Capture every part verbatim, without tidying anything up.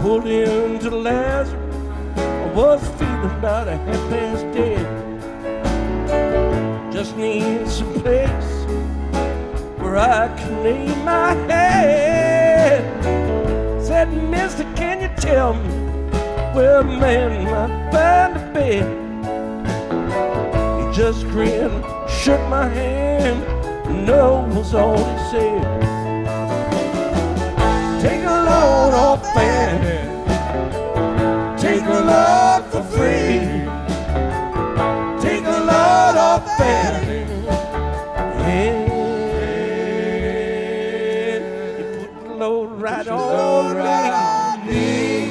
pulled into Lazarus. I was feeling about a half past dead. Just need some place where I can lay my head. Said, mister, can you tell me where a man might find a bed? He just grinned, shook my hand, no was all he said. Take a load off Fanny, take a load for free. Take a load off Fanny, and you put the load right on me.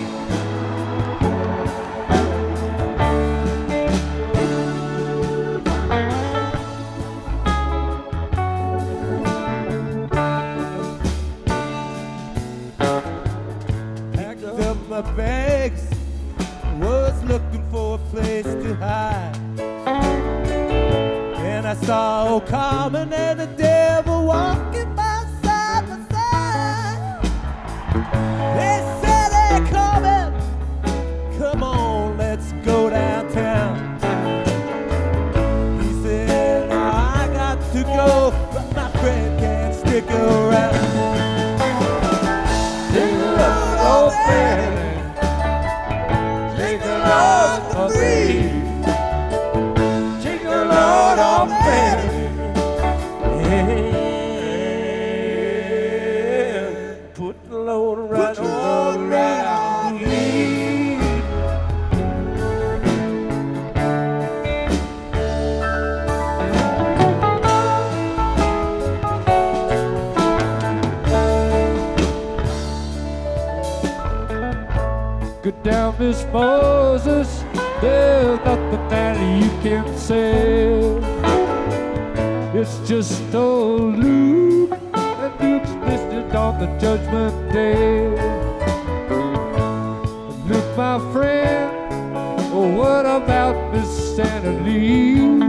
Packed up my bags, was looking for a place to hide. And I saw old Carmen and the devil walking by side by side. They said they're coming, come on, let's go downtown. He said, now I got to go, but my friend can't stick around. Take a load off Fanny, take a load for free. Take a load off Fanny, and put the load right on me. Get down, Miss Moses, there's nothing that you can say. It's just old Luke, and Luke's listening on the judgment day. Luke, my friend, oh, what about Miss Santa Lee?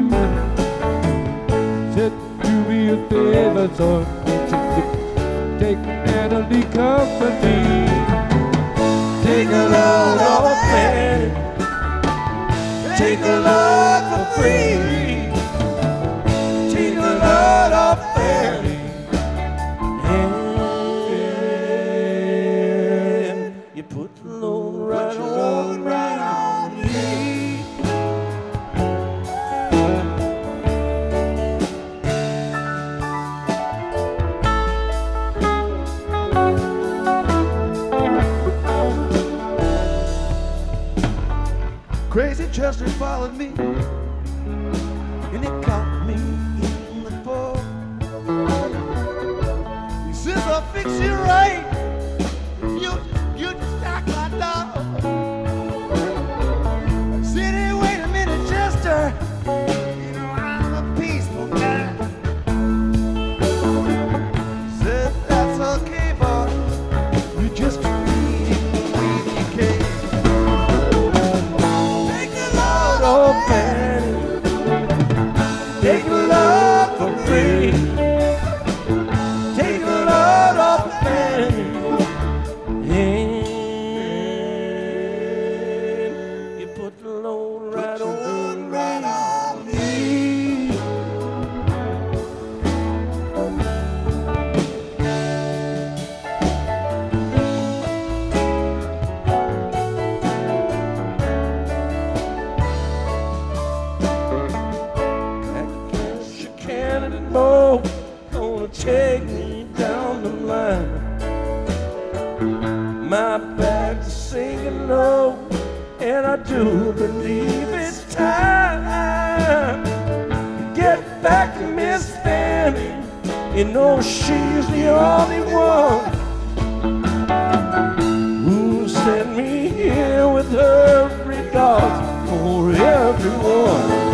Said, do me a favor, son, won't you take Natalie company? Take a load off Fanny, take a load for free. Take a load off Fanny, and you put the load right on, right on me. Crazy Chester followed me, and it caught me in the fall. He says, I'll fix you right, you, you just act like dog. I said, hey, wait a minute, Chester, you know I'm a peaceful guy. He said, that's okay, boy, you just treat him the way you can. Oh, Fanny, take a load for free. Take a load off Fanny, and you put the load right on, right on me. Oh, gonna take me down the line. My back's sinking low, and I do believe it's time to get back to Miss Fanny. You know she's the only one who sent me here with her regards for everyone.